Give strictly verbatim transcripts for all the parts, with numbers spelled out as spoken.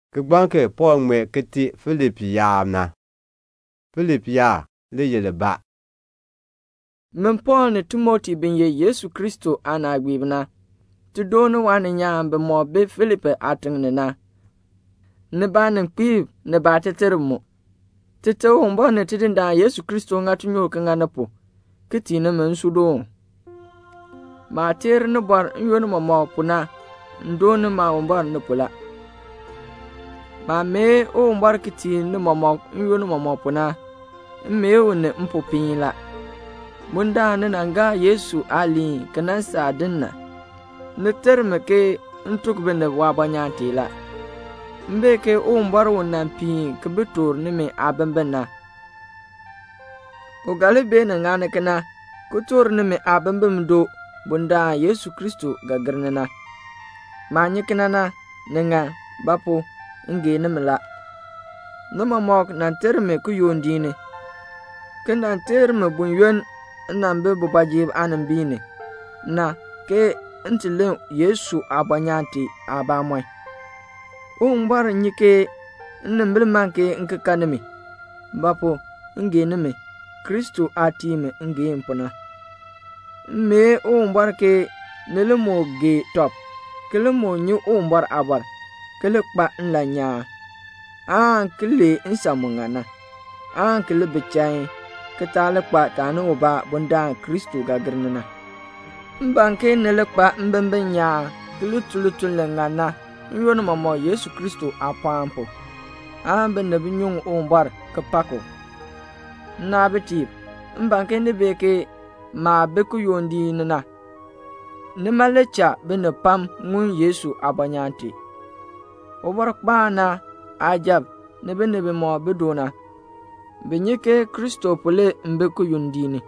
ke gbanke Paul ngwe kiti Philip yaamna. Philip ya le yele ba. Men Paul ne Timothy bin ye Yesu Kristo ana gbibna. Tu dono wane nyaam be mo be Philip ating ne na. Ne ba ne kpib ne ba tetermo. Tete wombo ne tidinda Yesu Kristo ngatu nyo ka nganapo. Kiti ne men sudo. Ma ter ne bor nyon mo mo puna. Ndo ne ma wombo ne pula. Ma me o wombo kiti ne mo mo nyon mo mo puna. Me o ne mpopin la. Munda ne nanga Yesu ali kanansa dinna. Ne terme ke ntuk bene wabanyante la. Mbe ke o mbar wonan pi ke betor ne me abembena. O galibe na ngane kana kutor ne me abembem do bunda Yesu Kristo gagarnana. Manye kanana nenga bapo nge ne mela. Nama mok nan terme ku yondine. Kendan terme bunyon nambe bobajib anambine. Na ke ntile Yesu abanyante abamoy. O mbar nyike nnembil manke nke kanemi. Bapo nge neme Kristo atime nge mpona. Me o mbar ke nele mo ge top. Kele mo nyu o mbar abar. Kele kpa nla nya. An kele nsamungana. An kele bechay. Ketale kpa tanu oba bunda Kristo gagrnana. Mbanke nele kpa mbembe nya. Kele tulutul ngana. Nyon mamo Yesu Kristo apampo. Ambe nabi nyung ombar kapako. Na betip. Mbanke ne beke ma beku yondi nana. Ne malecha bene pam ngun Yesu abanyante. Obar kpana ajab ne bene be mo bedona. Benyeke Kristo pole mbeku yondini.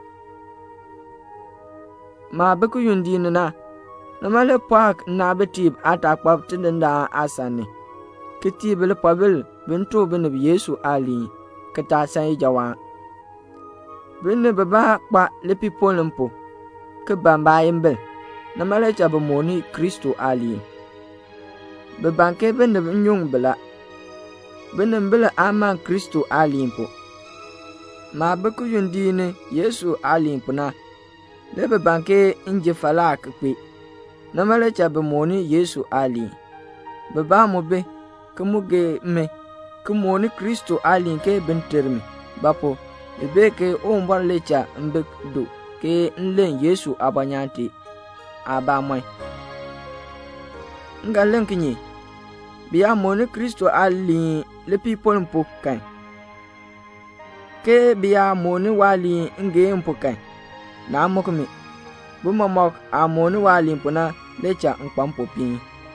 Ma beku yondini na. Namale pak na betib atakpap tindenda asani. Kitib le pabil bintu binib Yesu ali. Kata sanyi jawa. Binib baba kpa lepi polempo. Kebamba imbel. Namale chabamoni Kristo ali. Bebanke binib nyung bela. Binib bela aman Kristo ali impo. Ma beku yundini Yesu ali impo na. Lebe banke inje falak kwe. Namale chabe moni Yesu ali. Baba mobe kemuge me kemoni Kristo ali ke benterme. Bapo ebe ke o mbar lecha mbek do ke nlen Yesu abanyante abamai. Ngalen kinyi. Biya moni Kristo ali le people mpokai. Ke biya moni wali nge mpokai. Na mokme. Buma mok amoni wali mpona lecha nkpampo pi.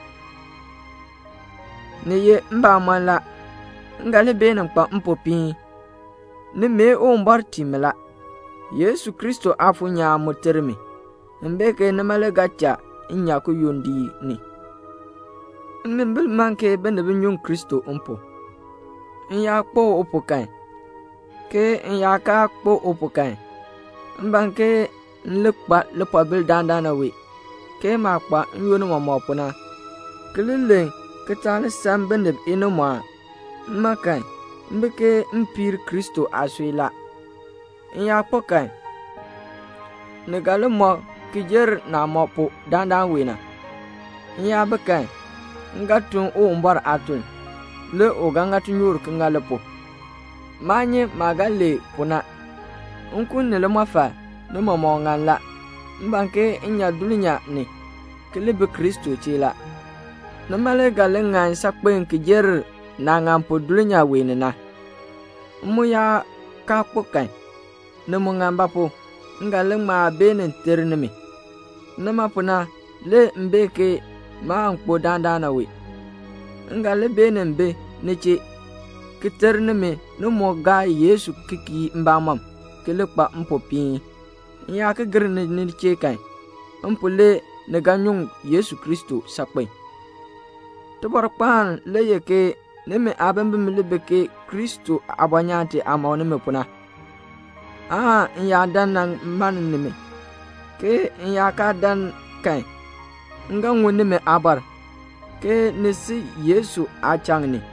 Neye mba manla. Ngale be na nkpampo pi. Ne me o mbar timela. Yesu Kristo afu nya moterme. Mbeke ne male gacha inya ku yondi ni. Mbel manke bende binyung Kristo umpo. Inya kpo opokai. Ke inya ka kpo opokai. Mbanke nlekpa lepabil dandana we. Ke makpa nyono mamopuna. Kelele ketale sambendeb inoma. Makai mbeke mpir Kristo aswila. Inya pokai. Negale mo kijer na mopo dandan wena. Inya bekai. Ngatun o mbar atun. Le ogangatu nyur kengalepo. Manye magale puna. Unkun nele mafa. Ne mamo ngala. Mbanke inya dulinya ni. Kelebe Kristo chila. Namale gale ngan sakpen kijer na ngampo dulinya wenena. Muya kapokai. Nemo ngambapo. Ngale ma benen ternemi. Nama puna le mbeke ma nkpo dandana we. Ngale benen be neche. Kiternemi numo ga Yesu kiki mbamam. Kelekpa mpopi. Ya ke गर्ने ni cekai ampule neganyung Yesu Kristo sakpai to barpan leye ke neme abembe milebeke Kristo abanyante amone me puna ah ya dan nan man neme ke ya ka dan kai ngan woni me abar ke nisi Yesu achangni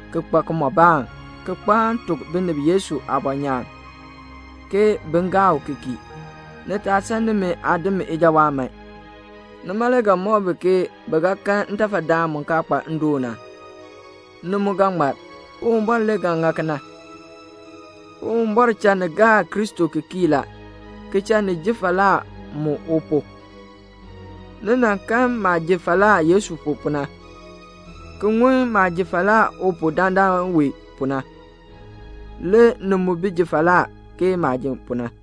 ke kpa ke mo bang ke kpan tuk bin bi Yesu abanya ke bengaw kiki ne ta san me adam ejawa mai ne malaga mo be ke baga kan ntafa da mun ka kpa ndona ne mu gangmat o mbor le ganga kana o mbor chan ga Kristo kikila ke chan jifala mo opo nana kan ma jifala Yesu popuna kunwe ma jifala opo danda we puna le no mu bi jifala ke ma jin puna